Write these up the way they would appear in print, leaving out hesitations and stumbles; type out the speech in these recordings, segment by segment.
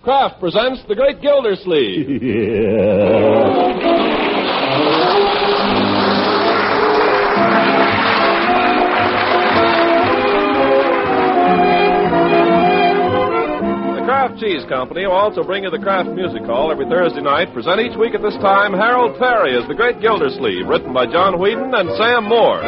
Kraft presents The Great Gildersleeve. The Kraft Cheese Company will also bring you the Kraft Music Hall every Thursday night. Present each week at this time Harold Perry as The Great Gildersleeve, written by John Whedon and Sam Moore.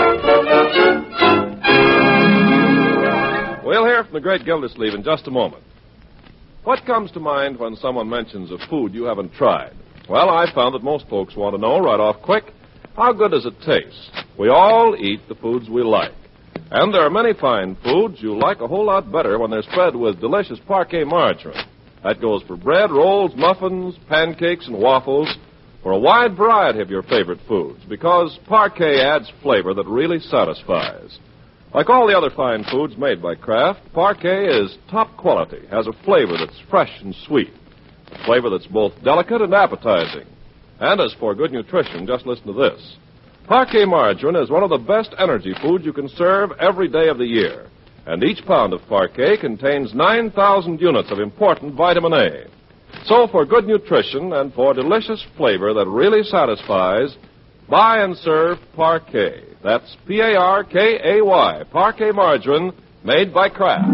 We'll hear from The Great Gildersleeve in just a moment. What comes to mind when someone mentions a food you haven't tried? Well, I found that most folks want to know right off quick, how good does it taste? We all eat the foods we like. And there are many fine foods you like a whole lot better when they're spread with delicious Parquet margarine. That goes for bread, rolls, muffins, pancakes, and waffles, for a wide variety of your favorite foods, because Parquet adds flavor that really satisfies. Like all the other fine foods made by Kraft, Parquet is top quality, has a flavor that's fresh and sweet, a flavor that's both delicate and appetizing. And as for good nutrition, just listen to this. Parquet margarine is one of the best energy foods you can serve every day of the year, and each pound of Parquet contains 9,000 units of important vitamin A. So for good nutrition and for delicious flavor that really satisfies, buy and serve Parquet. That's P-A-R-K-A-Y, Parquet margarine, made by Kraft.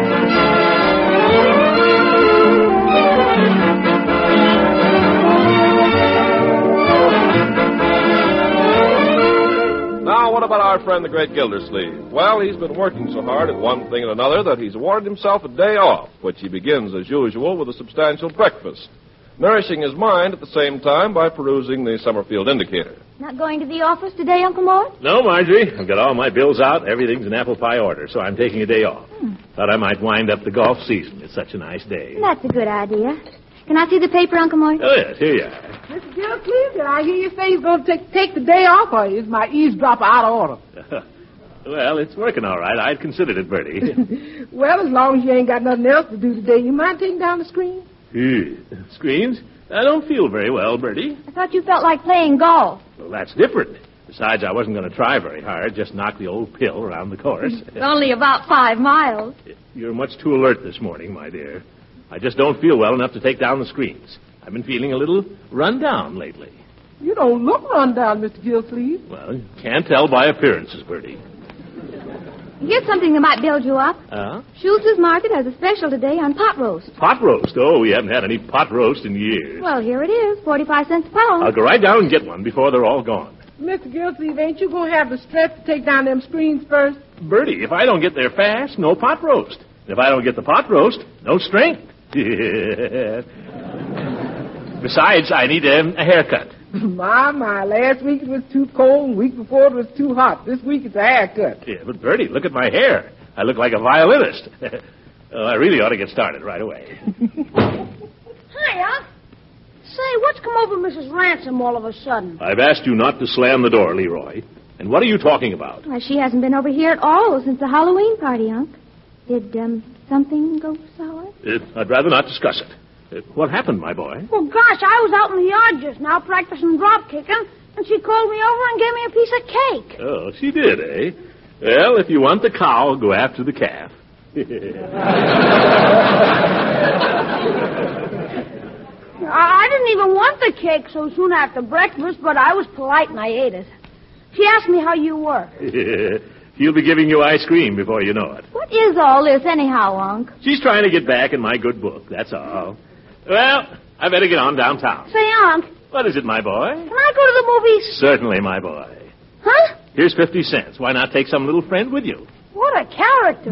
Now, what about our friend the Great Gildersleeve? Well, he's been working so hard at one thing and another that he's awarded himself a day off, which he begins, as usual, with a substantial breakfast, nourishing his mind at the same time by perusing the Summerfield Indicator. Not going to the office today, Uncle Mort? No, Marjorie. I've got all my bills out. Everything's in apple pie order, so I'm taking a day off. Thought I might wind up the golf season. It's such a nice day. That's a good idea. Can I see the paper, Uncle Mort? Oh, yes. Here you are. Mr. Gildersleeve, did I hear you say you're going to take the day off, or is my eavesdropper out of order? Well, it's working all right. I'd considered it, Bertie. Well, as long as you ain't got nothing else to do today, you mind taking down the screen? Screens? I don't feel very well, Bertie. I thought you felt like playing golf. Well, that's different. Besides, I wasn't going to try very hard, just knock the old pill around the course. It's only about 5 miles. You're much too alert this morning, my dear. I just don't feel well enough to take down the screens. I've been feeling a little run down lately. You don't look run down, Mr. Gildersleeve. Well, you can't tell by appearances, Bertie. Here's something that might build you up. Schultz's Market has a special today on pot roast. Pot roast? Oh, we haven't had any pot roast in years. Well, here it is, 45 cents a pound. I'll go right down and get one before they're all gone. Mr. Gildersleeve, ain't you going to have the strength to take down them screens first? Bertie, if I don't get there fast, no pot roast. And if I don't get the pot roast, no strength. Besides, I need a haircut. My, last week it was too cold, and the week before it was too hot. This week it's a haircut. Yeah, but Bertie, look at my hair. I look like a violinist. I really ought to get started right away. Hiya. Say, what's come over Mrs. Ransom all of a sudden? I've asked you not to slam the door, Leroy. And what are you talking about? Why, she hasn't been over here at all since the Halloween party, Unc. Did, something go sour? I'd rather not discuss it. What happened, my boy? Well, gosh, I was out in the yard just now practicing drop kicking, and she called me over and gave me a piece of cake. Oh, she did, eh? Well, if you want the cow, go after the calf. I didn't even want the cake so soon after breakfast, but I was polite and I ate it. She asked me how you were. She'll be giving you ice cream before you know it. What is all this anyhow, Unc? She's trying to get back in my good book, that's all. Well, I better get on downtown. Say, Unc. What is it, my boy? Can I go to the movies? Certainly, my boy. Huh? Here's 50 cents. Why not take some little friend with you? What a character.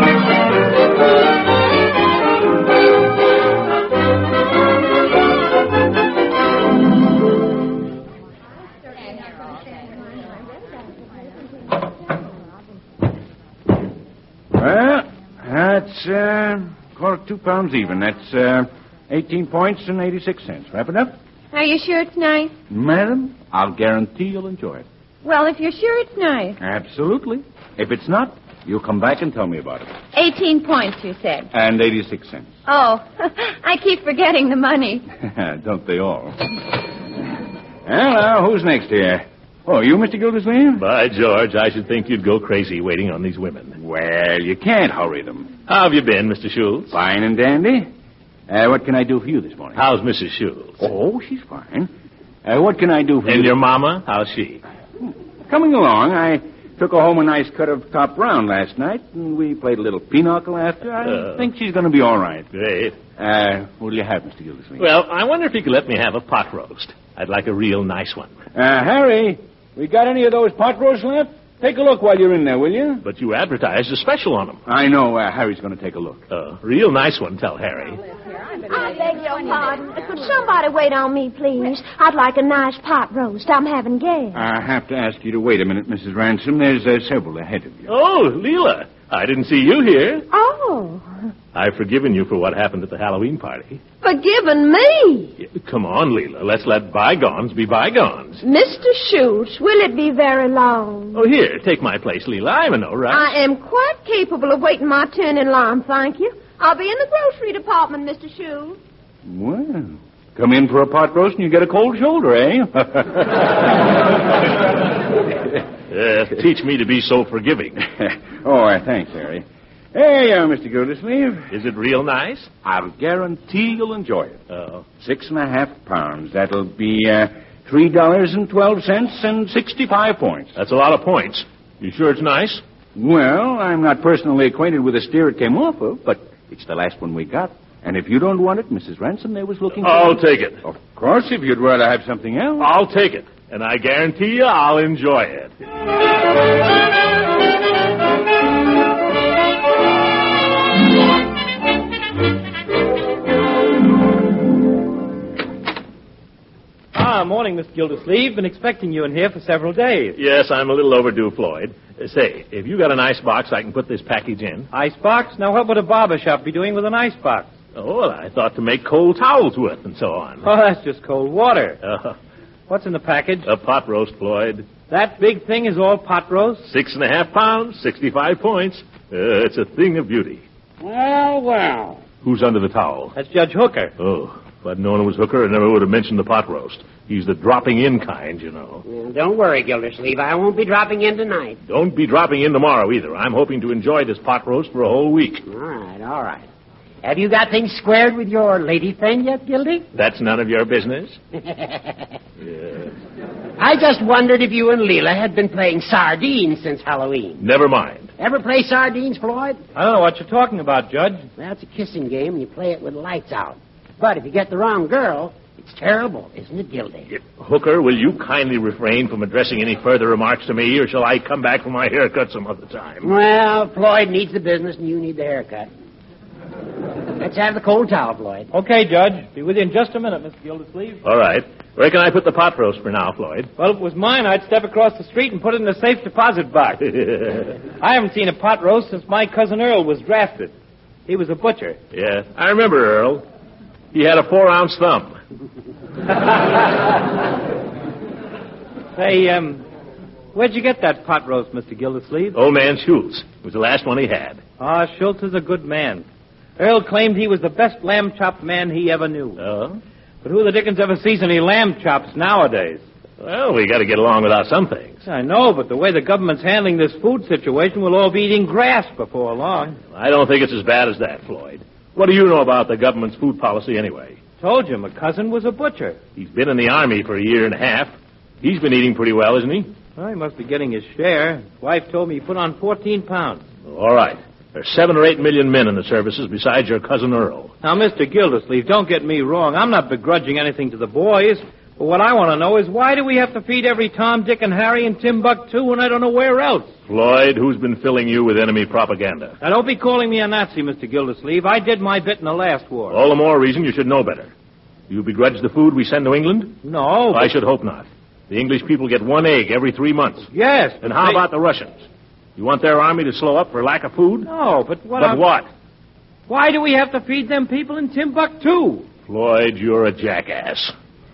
Well, that's call it 2 pounds even. That's 18 points and 86 cents. Wrap it up. Are you sure it's nice? Madam, I'll guarantee you'll enjoy it. Well, if you're sure it's nice. Absolutely. If it's not, you'll come back and tell me about it. 18 points, you said. And 86 cents. Oh, I keep forgetting the money. Don't they all? Well, now, who's next here? Oh, you, Mr. Gildersleeve? By George, I should think you'd go crazy waiting on these women. Well, you can't hurry them. How have you been, Mr. Schultz? Fine and dandy. What can I do for you this morning? How's Mrs. Schultz? Oh, she's fine. What can I do for you? And your mama? How's she? Coming along. I took her home a nice cut of top round last night, and we played a little pinochle after. I think she's going to be all right. Great. What do you have, Mr. Gildersleeve? Well, I wonder if you could let me have a pot roast. I'd like a real nice one. Harry, we got any of those pot roasts left? Take a look while you're in there, will you? But you advertised a special on them. I know. Harry's going to take a look. Real nice one, tell Harry. I beg your pardon. Could somebody wait on me, please? I'd like a nice pot roast. I'm having guests. I have to ask you to wait a minute, Mrs. Ransom. There's several ahead of you. Oh, Leela. I didn't see you here. Oh. I've forgiven you for what happened at the Halloween party. Forgiven me? Yeah, come on, Leela. Let's let bygones be bygones. Mr. Schultz, will it be very long? Oh, here, take my place, Leela. I'm in no rush. I am quite capable of waiting my turn in line, thank you. I'll be in the grocery department, Mr. Schultz. Well, come in for a pot roast and you get a cold shoulder, eh? Teach me to be so forgiving. Thanks, Harry. Hey, Mr. Gildersleeve. Is it real nice? I'll guarantee you'll enjoy it. 6.5 pounds. That'll be $3.12 and 65 points. That's a lot of points. You sure it's nice? Well, I'm not personally acquainted with the steer it came off of, but it's the last one we got. And if you don't want it, Mrs. Ransom there was looking for I'll take it. Of course, if you'd rather have something else. I'll take it. And I guarantee you I'll enjoy it. Morning, Mr. Gildersleeve. Been expecting you in here for several days. Yes, I'm a little overdue, Floyd. Say, if you got an ice box, I can put this package in. Ice box? Now, what would a barber shop be doing with an ice box? Oh, well, I thought to make cold towels with and so on. Oh, that's just cold water. What's in the package? A pot roast, Floyd. That big thing is all pot roast? 6.5 pounds, 65 points. It's a thing of beauty. Well. Who's under the towel? That's Judge Hooker. Oh, if I'd known it was Hooker, I never would have mentioned the pot roast. He's the dropping-in kind, you know. Well, don't worry, Gildersleeve. I won't be dropping in tonight. Don't be dropping in tomorrow, either. I'm hoping to enjoy this pot roast for a whole week. All right. Have you got things squared with your lady friend yet, Gildy? That's none of your business. Yes. I just wondered if you and Leela had been playing sardines since Halloween. Never mind. Ever play sardines, Floyd? I don't know what you're talking about, Judge. Well, it's a kissing game, and you play it with the lights out. But if you get the wrong girl, it's terrible, isn't it, Gildy? Hooker, will you kindly refrain from addressing any further remarks to me, or shall I come back for my haircut some other time? Well, Floyd needs the business, and you need the haircut. Let's have the cold towel, Floyd. Okay, Judge. Be with you in just a minute, Mr. Gildersleeve. All right. Where can I put the pot roast for now, Floyd? Well, if it was mine, I'd step across the street and put it in a safe deposit box. I haven't seen a pot roast since my cousin Earl was drafted. He was a butcher. Yeah, I remember Earl. He had a 4-ounce thumb. Say, where'd you get that pot roast, Mr. Gildersleeve? Old man Schultz. It was the last one he had. Ah, Schultz is a good man. Earl claimed he was the best lamb chop man he ever knew. Oh? But who the dickens ever sees any lamb chops nowadays? Well, we got to get along without some things. I know, but the way the government's handling this food situation, we'll all be eating grass before long. I don't think it's as bad as that, Floyd. What do you know about the government's food policy anyway? Told you, my cousin was a butcher. He's been in the Army for 1.5 years. He's been eating pretty well, isn't he? Well, he must be getting his share. His wife told me he put on 14 pounds. All right. There's 7 or 8 million men in the services besides your cousin Earl. Now, Mr. Gildersleeve, don't get me wrong. I'm not begrudging anything to the boys. But what I want to know is why do we have to feed every Tom, Dick, and Harry in Timbuktu when I don't know where else? Floyd, who's been filling you with enemy propaganda? Now, don't be calling me a Nazi, Mr. Gildersleeve. I did my bit in the last war. All the more reason you should know better. Do you begrudge the food we send to England? No. I should hope not. The English people get 1 egg every 3 months. Yes. And how about the Russians? You want their army to slow up for lack of food? No, but what... But what? Why do we have to feed them people in Timbuktu? Floyd, you're a jackass.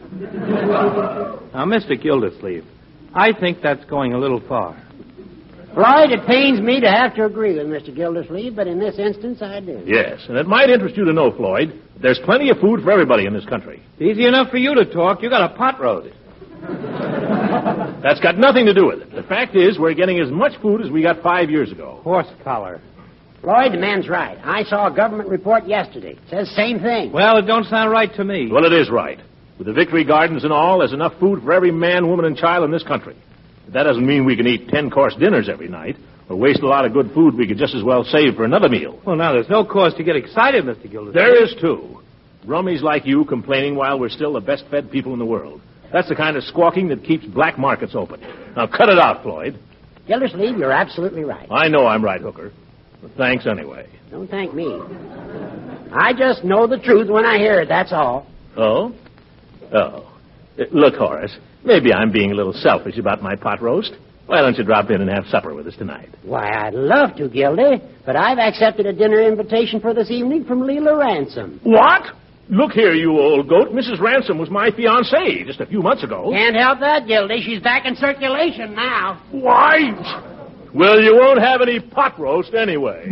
Now, Mr. Gildersleeve, I think that's going a little far. Floyd, it pains me to have to agree with Mr. Gildersleeve, but in this instance, I do. Yes, and it might interest you to know, Floyd, there's plenty of food for everybody in this country. Easy enough for you to talk. You got a pot roast. That's got nothing to do with it. The fact is, we're getting as much food as we got 5 years ago. Horse collar. Floyd, the man's right. I saw a government report yesterday. It says same thing. Well, it don't sound right to me. Well, it is right. With the Victory Gardens and all, there's enough food for every man, woman, and child in this country. But that doesn't mean we can eat 10-course dinners every night or waste a lot of good food we could just as well save for another meal. Well, now, there's no cause to get excited, Mr. Gildersleeve. There is, too. Rummies like you complaining while we're still the best-fed people in the world. That's the kind of squawking that keeps black markets open. Now, cut it out, Floyd. Gildersleeve, you're absolutely right. I know I'm right, Hooker. But thanks anyway. Don't thank me. I just know the truth when I hear it, that's all. Oh? Oh. Look, Horace, maybe I'm being a little selfish about my pot roast. Why don't you drop in and have supper with us tonight? Why, I'd love to, Gildy, but I've accepted a dinner invitation for this evening from Leela Ransom. What? Look here, you old goat. Mrs. Ransom was my fiancée just a few months ago. Can't help that, Gildy. She's back in circulation now. Why? Well, you won't have any pot roast anyway.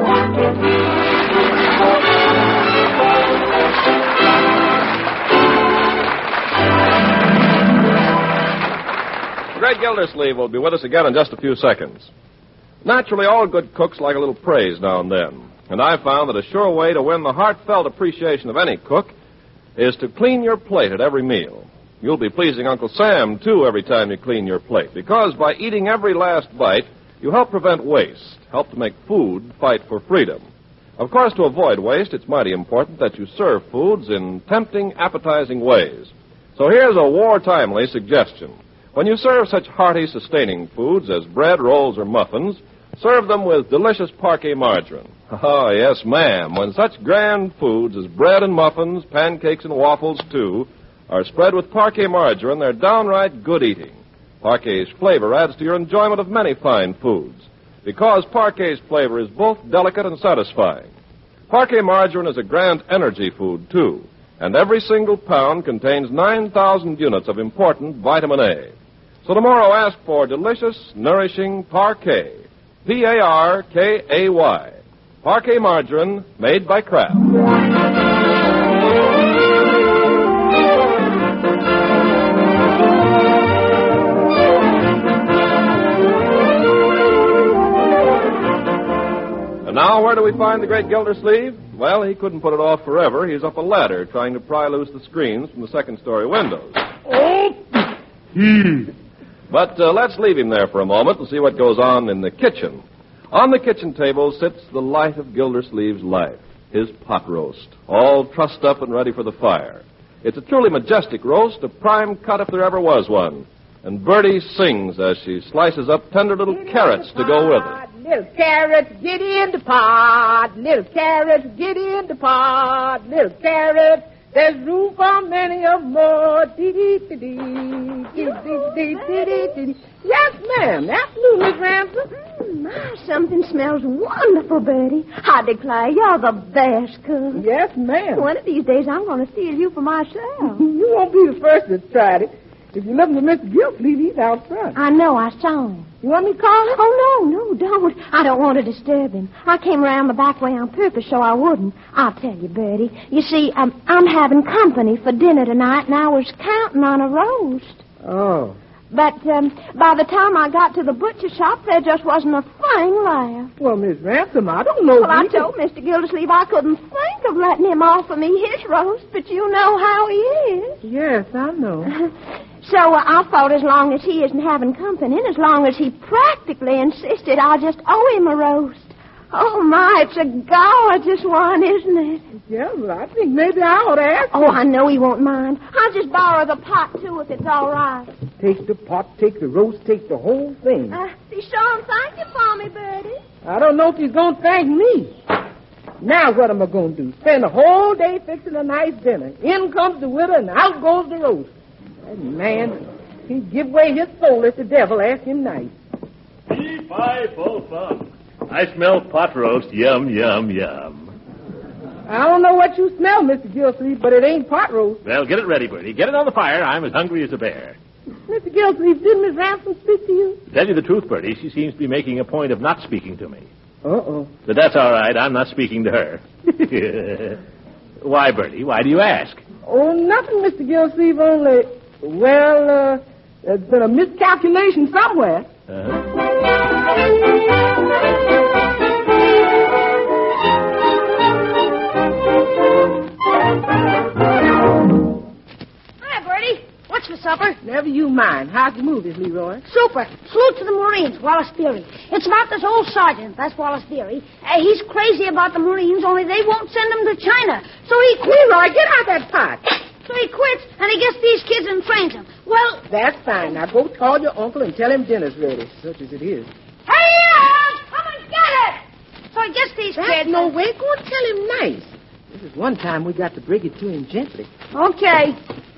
The great Gildersleeve will be with us again in just a few seconds. Naturally, all good cooks like a little praise now and then. And I've found that a sure way to win the heartfelt appreciation of any cook is to clean your plate at every meal. You'll be pleasing Uncle Sam, too, every time you clean your plate, because by eating every last bite, you help prevent waste, help to make food fight for freedom. Of course, to avoid waste, it's mighty important that you serve foods in tempting, appetizing ways. So here's a war-timely suggestion. When you serve such hearty, sustaining foods as bread, rolls, or muffins, serve them with delicious Parquet margarine. Oh, yes, ma'am. When such grand foods as bread and muffins, pancakes and waffles, too, are spread with Parquet margarine, they're downright good eating. Parquet's flavor adds to your enjoyment of many fine foods, because Parquet's flavor is both delicate and satisfying. Parquet margarine is a grand energy food, too, and every single pound contains 9,000 units of important vitamin A. So tomorrow ask for delicious, nourishing Parquet. Parkay. Parquet margarine made by Kraft. And now, where do we find the great Gildersleeve? Well, he couldn't put it off forever. He's up a ladder trying to pry loose the screens from the second-story windows. But let's leave him there for a moment and see what goes on in the kitchen. On the kitchen table sits the light of Gildersleeve's life, his pot roast, all trussed up and ready for the fire. It's a truly majestic roast, a prime cut if there ever was one. And Bertie sings as she slices up tender little carrots to go with it. Little carrots, get in the pot. Little carrots, get in the pot. Little carrots, there's room for many of more. Yes, ma'am. Absolutely, Miss Ransom. My, something smells wonderful, Bertie. I declare, you're the best cook. Yes, ma'am. One of these days, I'm going to steal you for myself. You won't be the first that's tried it. If you listen to Mr. Gildersleeve, he's out front. I know, I saw him. You want me to call him? Oh, no, don't. I don't want to disturb him. I came around the back way on purpose so I wouldn't. I'll tell you, Bertie. You see, I'm having company for dinner tonight, and I was counting on a roast. Oh. But by the time I got to the butcher shop, there just wasn't a thing left. Well, Miss Ransom, I don't know. Well, I told Mr. Gildersleeve I couldn't think of letting him offer me his roast, but you know how he is. Yes, I know. So I thought as long as he isn't having company, and as long as he practically insisted, I'll just owe him a roast. Oh, my, it's a gorgeous one, isn't it? Yeah, well, I think maybe I ought to ask him. Oh, I know he won't mind. I'll just borrow the pot, too, if it's all right. Take the pot, take the roast, take the whole thing. Be sure and thank you for me, Bertie. I don't know if he's going to thank me. Now what am I going to do? Spend the whole day fixing a nice dinner. In comes the widow, and out goes the roast. That man, he'd give away his soul if the devil asked him nice. Fee-fi, full fun. I smell pot roast. Yum, yum, yum. I don't know what you smell, Mr. Gildersleeve, but it ain't pot roast. Well, get it ready, Bertie. Get it on the fire. I'm as hungry as a bear. Mr. Gildersleeve, didn't Miss Ransom speak to you? To tell you the truth, Bertie, she seems to be making a point of not speaking to me. Uh-oh. But that's all right. I'm not speaking to her. Why, Bertie? Why do you ask? Oh, nothing, Mr. Gildersleeve, only... Well, there's been a miscalculation somewhere. supper? Never you mind. How's the movies, Leroy? Super. Salute to the Marines, Wallace Beery. It's about this old sergeant, that's Wallace Beery. He's crazy about the Marines, only they won't send him to China. So he quits. Leroy, get out that pot. So he quits, and he gets these kids and trains them. Well... That's fine. Now go call your uncle and tell him dinner's ready, such as it is. Hey, come and get it! So he gets these kids... No way. Go and tell him nice. This is one time we got to break it to him gently. Okay.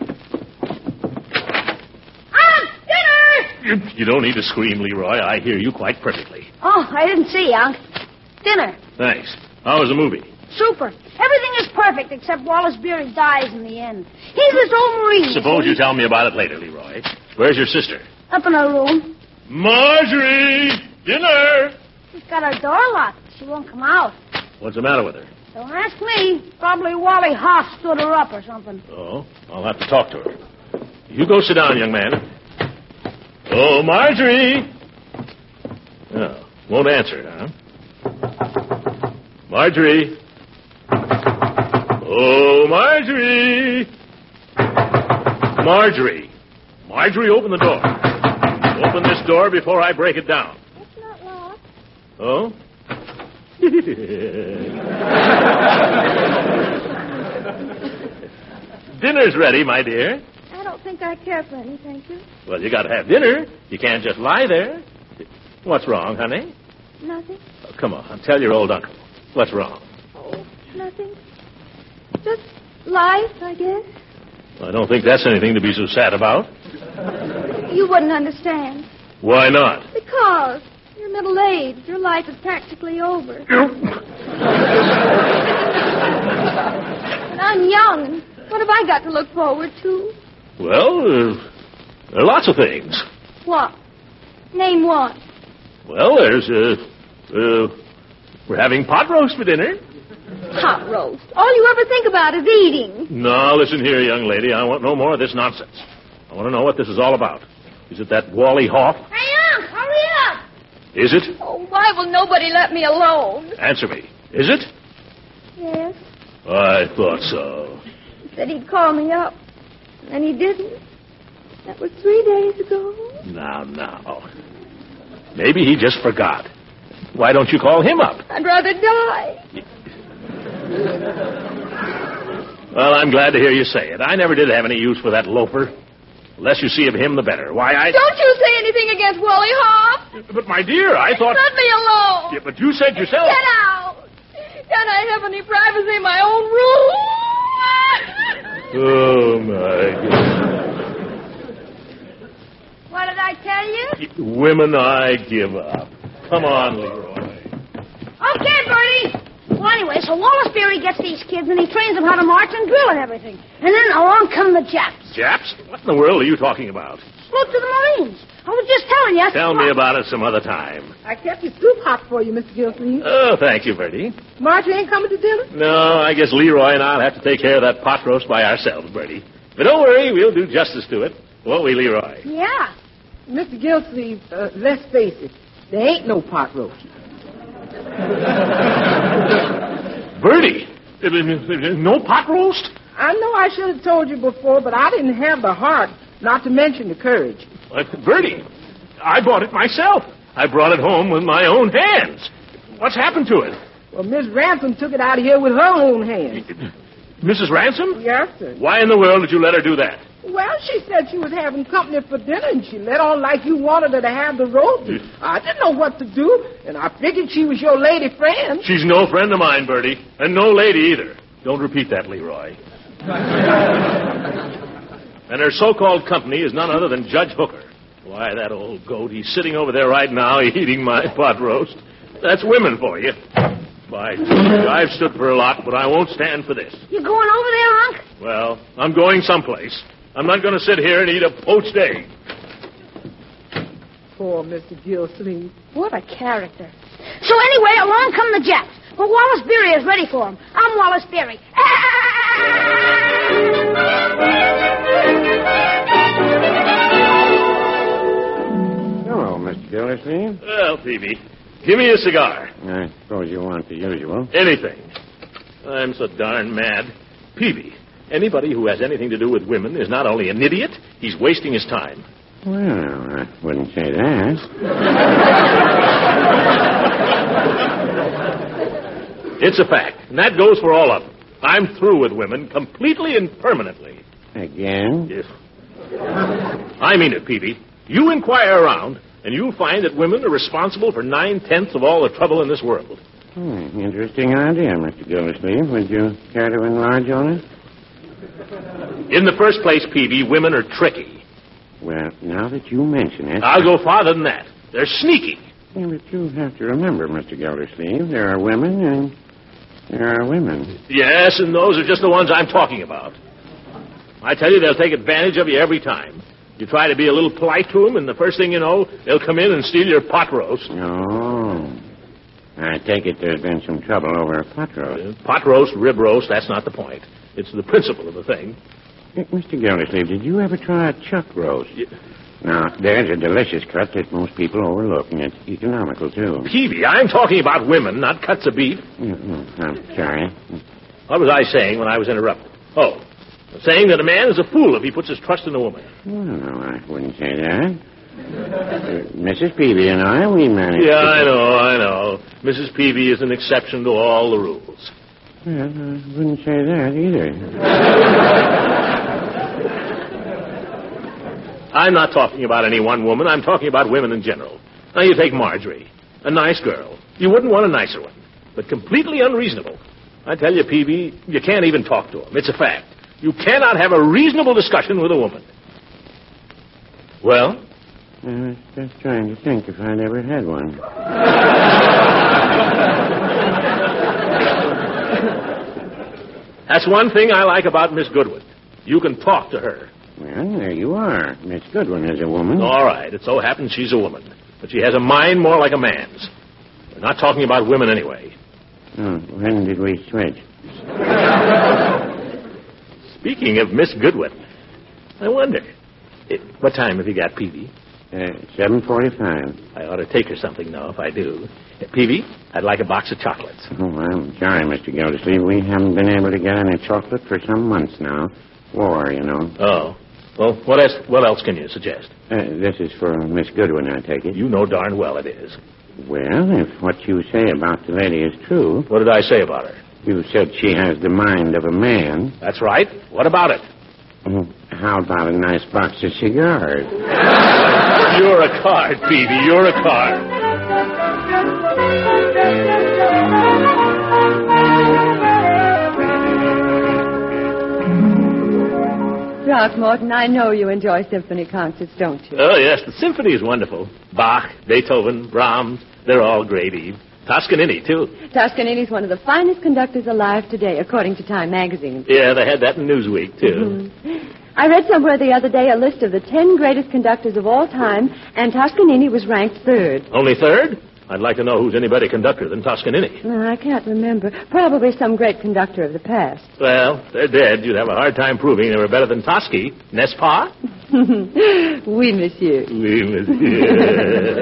Dinner! You don't need to scream, Leroy. I hear you quite perfectly. Oh, I didn't see, Unc. Dinner. Thanks. How was the movie? Super. Everything is perfect except Wallace Beery dies in the end. He's this old Marine. Suppose you tell me about it later, Leroy. Where's your sister? Up in her room. Marjorie! Dinner! She's got her door locked. She won't come out. What's the matter with her? Don't ask me. Probably Wally Hoff stood her up or something. Oh, I'll have to talk to her. You go sit down, young man. Oh, Marjorie! Oh, won't answer, huh? Marjorie! Oh, Marjorie! Marjorie! Marjorie, open the door. Open this door before I break it down. It's not locked. Oh? Dinner's ready, my dear. I don't think I care for any, thank you. Well, you got to have dinner. You can't just lie there. What's wrong, honey? Nothing. Oh, come on, tell your old uncle. What's wrong? Oh, nothing. Just life, I guess. I don't think that's anything to be so sad about. You wouldn't understand. Why not? Because you're middle-aged. Your life is practically over. And I'm young. What have I got to look forward to? Well, there are lots of things. What? Name one. Well, there's, we're having pot roast for dinner. Pot roast. All you ever think about is eating. Now, listen here, young lady. I want no more of this nonsense. I want to know what this is all about. Is it that Wally Hoff? Hey, Unc, hurry up! Is it? Oh, why will nobody let me alone? Answer me. Is it? Yes. I thought so. He said he'd call me up. And he didn't. That was 3 days ago. Now. Maybe he just forgot. Why don't you call him up? I'd rather die. Well, I'm glad to hear you say it. I never did have any use for that loafer. The less you see of him, the better. Why, Don't you say anything against Wally Hoff. But, my dear, I thought... Let me alone. Yeah, but you said yourself... Get out. Can't I have any privacy in my own room? Oh, my God. What did I tell you? Women, I give up. Come on, Leroy. Okay, Bertie. Well, anyway, so Wallace Beery gets these kids, and he trains them how to march and drill and everything. And then along come the Japs. Japs? What in the world are you talking about? Salute to the Marines. I was just telling you. Tell me about it some other time. I kept your soup hot for you, Mr. Gilsleeve. Oh, thank you, Bertie. Marjorie ain't coming to dinner? No, I guess Leroy and I'll have to take care of that pot roast by ourselves, Bertie. But don't worry, we'll do justice to it. Won't we, Leroy? Yeah. Mr. Gilsleeve, let's face it, there ain't no pot roast. Bertie, no pot roast? I know I should have told you before, but I didn't have the heart, not to mention the courage. Bertie, I bought it myself. I brought it home with my own hands. What's happened to it? Well, Miss Ransom took it out of here with her own hands. Mrs. Ransom? Yes, sir. Why in the world did you let her do that? Well, she said she was having company for dinner, and she let on like you wanted her to have the roast. I didn't know what to do, and I figured she was your lady friend. She's no friend of mine, Bertie, and no lady either. Don't repeat that, Leroy. And her so-called company is none other than Judge Hooker. Why, that old goat, he's sitting over there right now eating my pot roast. That's women for you. By George, I've stood for a lot, but I won't stand for this. You going over there, Unc? Well, I'm going someplace. I'm not going to sit here and eat a poached egg. Poor Mr. Gilsleeve. What a character. So anyway, along come the Japs. But Wallace Beery is ready for him. I'm Wallace Beery. Hello, Mr. Gildersleeve. Well, Phoebe, give me a cigar. I suppose you want the usual. Anything. I'm so darn mad. Peavy, anybody who has anything to do with women is not only an idiot, He's wasting his time. Well, I wouldn't say that. It's a fact, and that goes for all of them. I'm through with women completely and permanently. Again? Yes. I mean it, Peavy. You inquire around, and you'll find that women are responsible for 9/10 of all the trouble in this world. Interesting idea, Mr. Gildersleeve. Would you care to enlarge on it? In the first place, Peavy, women are tricky. Well, now that you mention it... I'll go farther than that. They're sneaky. Yeah, but you have to remember, Mr. Gildersleeve, there are women and there are women. Yes, and those are just the ones I'm talking about. I tell you, they'll take advantage of you every time. You try to be a little polite to them, and the first thing you know, they'll come in and steal your pot roast. Oh. I take it there's been some trouble over a pot roast. Pot roast, rib roast, that's not the point. It's the principle of the thing. Mr. Gildersleeve, did you ever try a chuck roast? Now, there's a delicious cut that most people overlook, and it's economical, too. Peavy, I'm talking about women, not cuts of beef. I'm sorry. What was I saying when I was interrupted? Oh, saying that a man is a fool if he puts his trust in a woman. No, I wouldn't say that. Mrs. Peavy and I, we managed Yeah, I know. Mrs. Peavy is an exception to all the rules. Well, I wouldn't say that either. I'm not talking about any one woman. I'm talking about women in general. Now, you take Marjorie, a nice girl. You wouldn't want a nicer one, but completely unreasonable. I tell you, Peavy, you can't even talk to them. It's a fact. You cannot have a reasonable discussion with a woman. Well? I was just trying to think if I'd ever had one. That's one thing I like about Miss Goodwin. You can talk to her. Well, there you are. Miss Goodwin is a woman. All right. It so happens she's a woman. But she has a mind more like a man's. We're not talking about women anyway. Oh, when did we switch? Speaking of Miss Goodwin, I wonder, what time have you got, Peavy? 7:45. I ought to take her something, though, if I do. Peavy, I'd like a box of chocolates. Oh, I'm sorry, Mr. Gildersleeve. We haven't been able to get any chocolate for some months now. War, you know. Oh. Well, what else can you suggest? This is for Miss Goodwin, I take it. You know darn well it is. Well, if what you say about the lady is true... What did I say about her? You said she has the mind of a man. That's right. What about it? How about a nice box of cigars? You're a card, Peavy. You're a card. Throckmorton, I know you enjoy symphony concerts, don't you? Oh, yes. The symphony is wonderful. Bach, Beethoven, Brahms, they're all great, Eve. Toscanini, too. Toscanini's one of the finest conductors alive today, according to Time magazine. Yeah, they had that in Newsweek, too. Mm-hmm. I read somewhere the other day a list of the 10 greatest conductors of all time, and Toscanini was ranked third. Only third? I'd like to know who's any better conductor than Toscanini. I can't remember. Probably some great conductor of the past. Well, they're dead. You'd have a hard time proving they were better than Toschi. N'est-ce pas? Oui, monsieur. Oui, monsieur.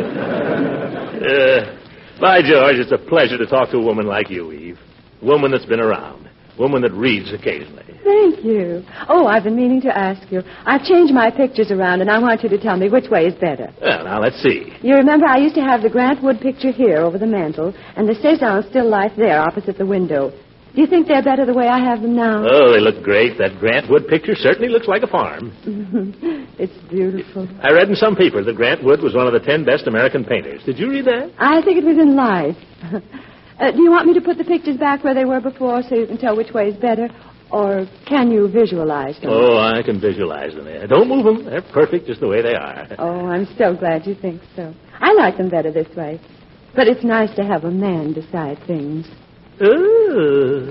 By George, it's a pleasure to talk to a woman like you, Eve. A woman that's been around. A woman that reads occasionally. Thank you. Oh, I've been meaning to ask you. I've changed my pictures around, and I want you to tell me which way is better. Well, now, let's see. You remember I used to have the Grant Wood picture here over the mantel, and the Cezanne still life there opposite the window. Do you think they're better the way I have them now? Oh, they look great. That Grant Wood picture certainly looks like a farm. It's beautiful. I read in some paper that Grant Wood was one of the 10 best American painters. Did you read that? I think it was in Life. Do you want me to put the pictures back where they were before so you can tell which way is better? Or can you visualize them? Oh, I can visualize them. Don't move them. They're perfect just the way they are. Oh, I'm so glad you think so. I like them better this way. But it's nice to have a man decide things. Ooh.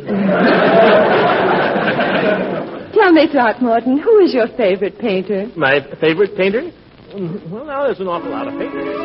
Tell me, Throckmorton, who is your favorite painter? My favorite painter? Well, now, there's an awful lot of painters.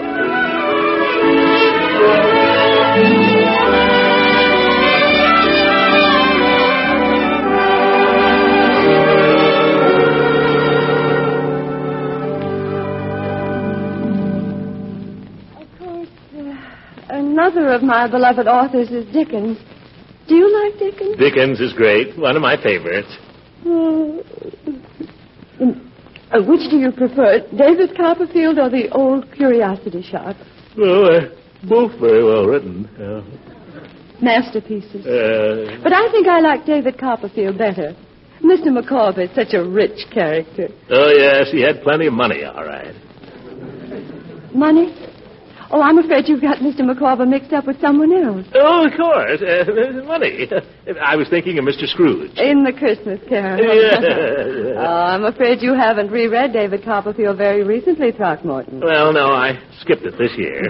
Another of my beloved authors is Dickens. Do you like Dickens? Dickens is great. One of my favorites. Which do you prefer, David Copperfield or the old Curiosity Shop? Well, both very well written. Masterpieces. But I think I like David Copperfield better. Mr. Micawber is such a rich character. Oh, yes, he had plenty of money, all right. Money? Oh, I'm afraid you've got Mr. Micawber mixed up with someone else. Oh, of course. Money. I was thinking of Mr. Scrooge. In the Christmas Carol. Yeah. Oh, I'm afraid you haven't reread David Copperfield very recently, Throckmorton. Well, no, I skipped it this year.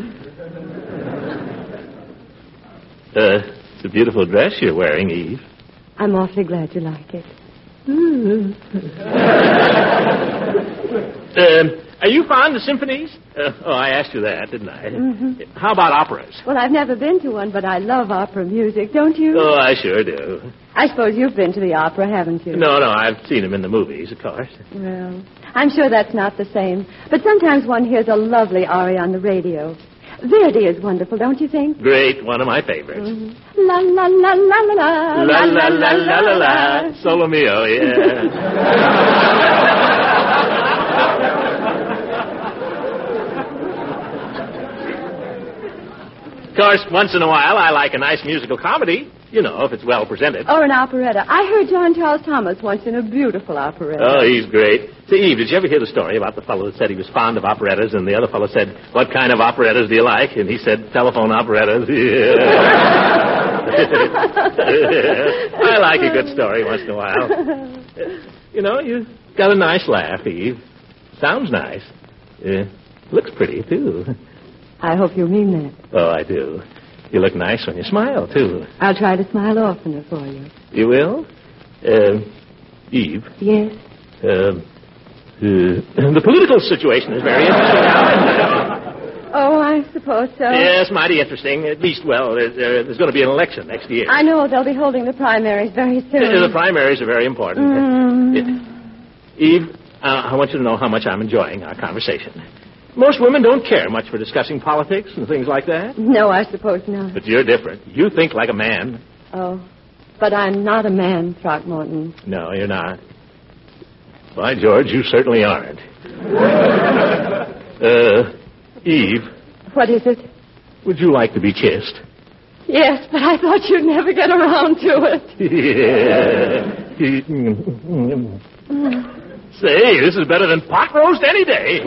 It's a beautiful dress you're wearing, Eve. I'm awfully glad you like it. Are you fond of symphonies? I asked you that, didn't I? Mm-hmm. How about operas? Well, I've never been to one, but I love opera music, don't you? Oh, I sure do. I suppose you've been to the opera, haven't you? No, I've seen them in the movies, of course. Well, I'm sure that's not the same. But sometimes one hears a lovely aria on the radio. Verdi is wonderful, don't you think? Great, one of my favorites. Mm-hmm. La la la la la la la la la la la la. Solo mio, yeah. Of course, once in a while, I like a nice musical comedy. You know, if it's well presented. Or an operetta. I heard John Charles Thomas once in a beautiful operetta. Oh, he's great. Say, Eve, did you ever hear the story about the fellow that said he was fond of operettas, and the other fellow said, what kind of operettas do you like? And he said, telephone operettas. Yeah. I like a good story once in a while. You know, you got a nice laugh, Eve. Sounds nice. Looks pretty, too. I hope you mean that. Oh, I do. You look nice when you smile, too. I'll try to smile oftener for you. You will? Eve? Yes? The political situation is very interesting now. Oh, I suppose so. Yes, mighty interesting. At least, well, there's going to be an election next year. I know. They'll be holding the primaries very soon. The primaries are very important. Eve, I want you to know how much I'm enjoying our conversation. Most women don't care much for discussing politics and things like that. No, I suppose not. But you're different. You think like a man. Oh, but I'm not a man, Throckmorton. No, you're not. By George, you certainly aren't. Eve. What is it? Would you like to be kissed? Yes, but I thought you'd never get around to it. Yeah. Say, this is better than pot roast any day.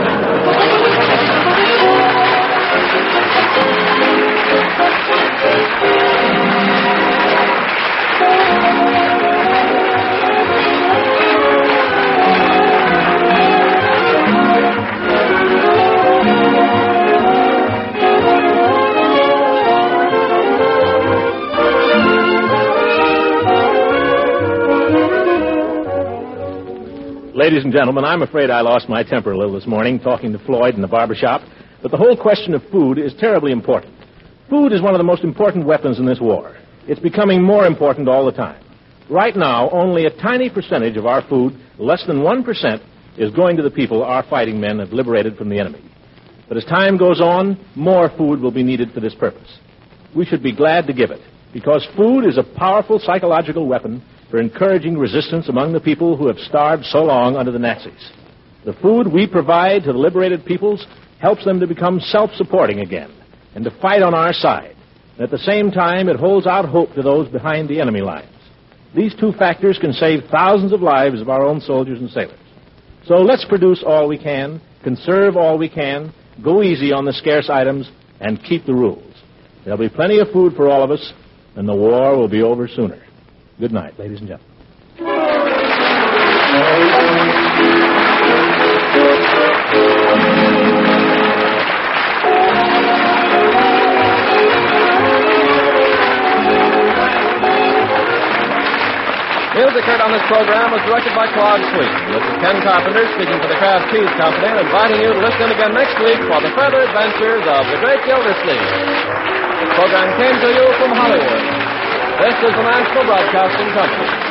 Ladies and gentlemen, I'm afraid I lost my temper a little this morning talking to Floyd in the barber shop, but the whole question of food is terribly important. Food is one of the most important weapons in this war. It's becoming more important all the time. Right now, only a tiny percentage of our food, less than 1%, is going to the people our fighting men have liberated from the enemy. But as time goes on, more food will be needed for this purpose. We should be glad to give it, because food is a powerful psychological weapon for encouraging resistance among the people who have starved so long under the Nazis. The food we provide to the liberated peoples helps them to become self-supporting again and to fight on our side. And at the same time, it holds out hope to those behind the enemy lines. These two factors can save thousands of lives of our own soldiers and sailors. So let's produce all we can, conserve all we can, go easy on the scarce items, and keep the rules. There'll be plenty of food for all of us, and the war will be over sooner. Good night, ladies and gentlemen. Music heard on this program was directed by Claude Sweet. This is Ken Carpenter speaking for the Kraft Cheese Company and inviting you to listen again next week for the further adventures of the Great Gildersleeve. This program came to you from Hollywood. This is the National Broadcasting Company.